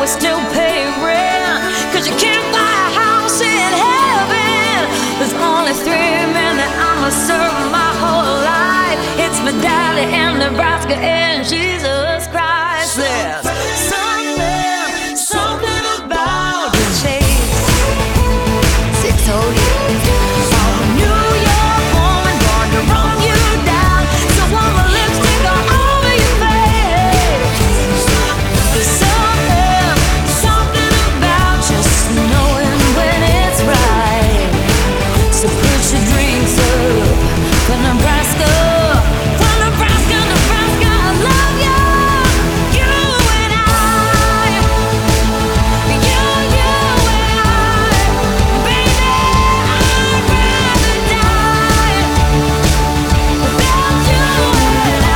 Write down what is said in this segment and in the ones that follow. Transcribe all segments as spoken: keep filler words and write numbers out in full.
we still pay rent. Cause you can't buy a house in heaven. There's only three men that I'ma serve my whole life. It's my daddy in Nebraska and Jesus Christ. There's something, something about the chase. Six whole years. Oh, New York woman born to run you down. So want my lipstick all over your face. There's something, something about just knowing when it's right. So put your drinks up for Nebraska. For Nebraska, Nebraska, I love you. You and I. You, you and I. Baby, I'd rather die without you and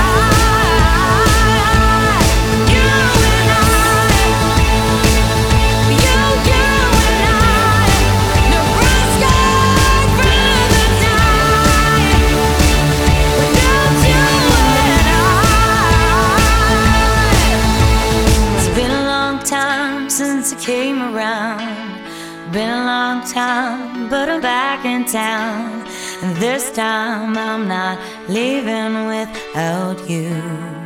I. You and I. You, you and I. Nebraska, I'd rather die without you and I. It's been a long time since I came around. Been a long time, but I'm back in town. And this time I'm not leaving without you.